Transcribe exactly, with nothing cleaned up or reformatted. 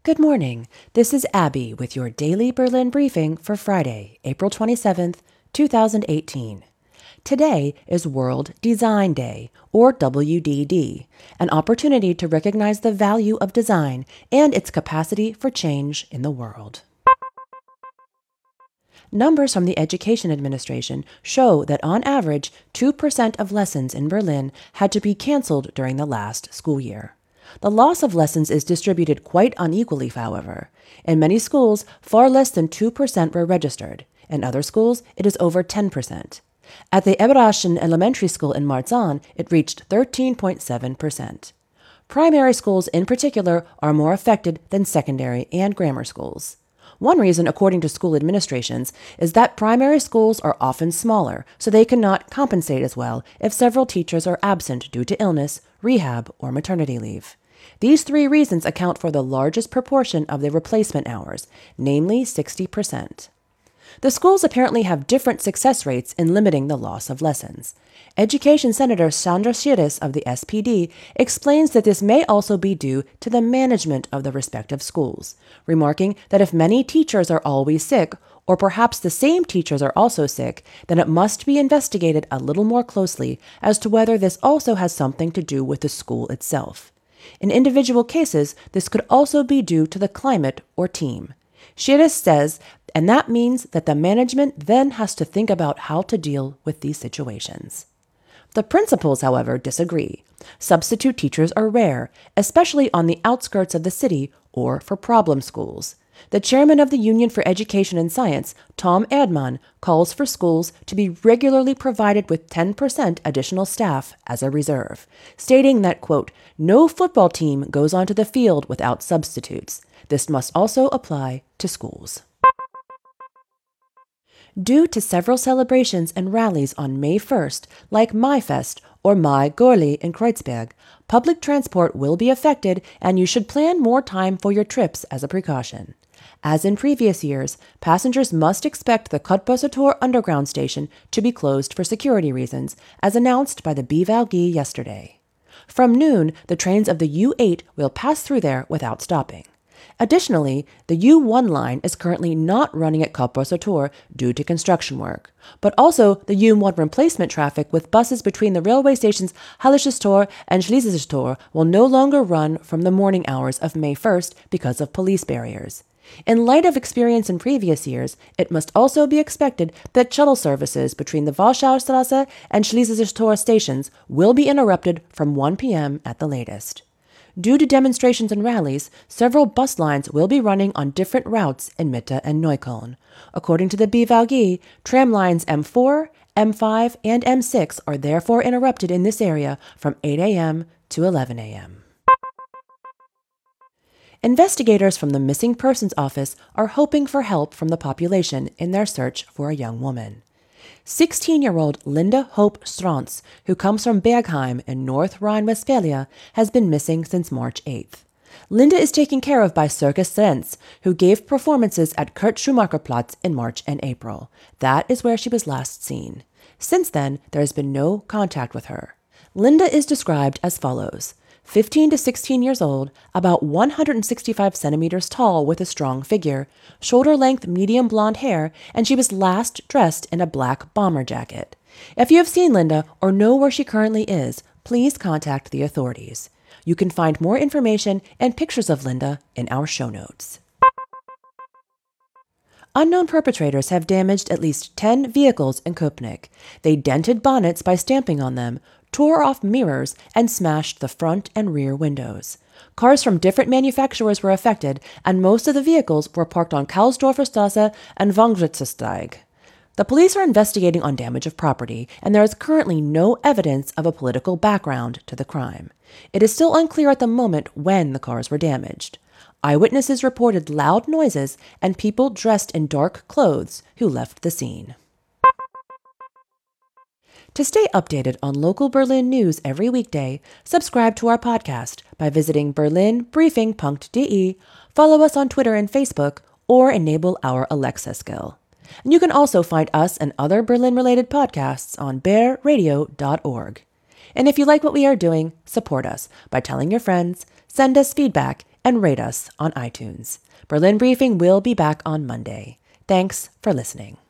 Good morning. This is Abby with your daily Berlin briefing for Friday, April twenty-seventh, two thousand eighteen. Today is World Design Day, or W D D, an opportunity to recognize the value of design and its capacity for change in the world. Numbers from the Education Administration show that on average, two percent of lessons in Berlin had to be canceled during the last school year. The loss of lessons is distributed quite unequally, however. In many schools, far less than two percent were registered. In other schools, it is over ten percent. At the Eberraschen Elementary School in Marzahn, it reached thirteen point seven percent. Primary schools in particular are more affected than secondary and grammar schools. One reason, according to school administrations, is that primary schools are often smaller, so they cannot compensate as well if several teachers are absent due to illness, rehab, or maternity leave. These three reasons account for the largest proportion of the replacement hours, namely sixty percent. The schools apparently have different success rates in limiting the loss of lessons. Education Senator Sandra Schiris of the S P D explains that this may also be due to the management of the respective schools, remarking that if many teachers are always sick, or perhaps the same teachers are also sick, then it must be investigated a little more closely as to whether this also has something to do with the school itself. In individual cases, this could also be due to the climate or team. Schiris says, and that means that the management then has to think about how to deal with these situations. The principals, however, disagree. Substitute teachers are rare, especially on the outskirts of the city or for problem schools. The chairman of the Union for Education and Science, Tom Erdmann, calls for schools to be regularly provided with ten percent additional staff as a reserve, stating that, quote, no football team goes onto the field without substitutes. This must also apply to schools. Due to several celebrations and rallies on May first, like MaiFest or Mai Gorli in Kreuzberg, public transport will be affected and you should plan more time for your trips as a precaution. As in previous years, passengers must expect the Cottbusser Tor underground station to be closed for security reasons, as announced by the B V G yesterday. From noon, the trains of the U eight will pass through there without stopping. Additionally, the U one line is currently not running at Cottbusser Tor due to construction work, but also the U one replacement traffic with buses between the railway stations Hallisches Tor and Schlesisches Tor will no longer run from the morning hours of May first because of police barriers. In light of experience in previous years, it must also be expected that shuttle services between the Warschaustrasse and Schlesisches Tor stations will be interrupted from one p.m. at the latest. Due to demonstrations and rallies, several bus lines will be running on different routes in Mitte and Neukölln. According to the B V G, tram lines M four, M five, and M six are therefore interrupted in this area from eight a.m. to eleven a.m. Investigators from the Missing Persons Office are hoping for help from the population in their search for a young woman. sixteen-year-old Linda Hope Strauntz, who comes from Bergheim in North Rhine-Westphalia, has been missing since March eighth. Linda is taken care of by Circus Srenz, who gave performances at Kurt Schumacher Platz in March and April. That is where she was last seen. Since then, there has been no contact with her. Linda is described as follows. fifteen to sixteen years old, about one hundred sixty-five centimeters tall with a strong figure, shoulder-length medium blonde hair, and she was last dressed in a black bomber jacket. If you have seen Linda or know where she currently is, please contact the authorities. You can find more information and pictures of Linda in our show notes. Unknown perpetrators have damaged at least ten vehicles in Köpenick. They dented bonnets by stamping on them, tore off mirrors, and smashed the front and rear windows. Cars from different manufacturers were affected, and most of the vehicles were parked on Karlsdorfer Straße and Wangritzesteig. The police are investigating on damage of property, and there is currently no evidence of a political background to the crime. It is still unclear at the moment when the cars were damaged. Eyewitnesses reported loud noises and people dressed in dark clothes who left the scene. To stay updated on local Berlin news every weekday, subscribe to our podcast by visiting berlin briefing punkt de, follow us on Twitter and Facebook, or enable our Alexa skill. And you can also find us and other Berlin-related podcasts on bear radio dot org. And if you like what we are doing, support us by telling your friends, send us feedback, and rate us on iTunes. Berlin Briefing will be back on Monday. Thanks for listening.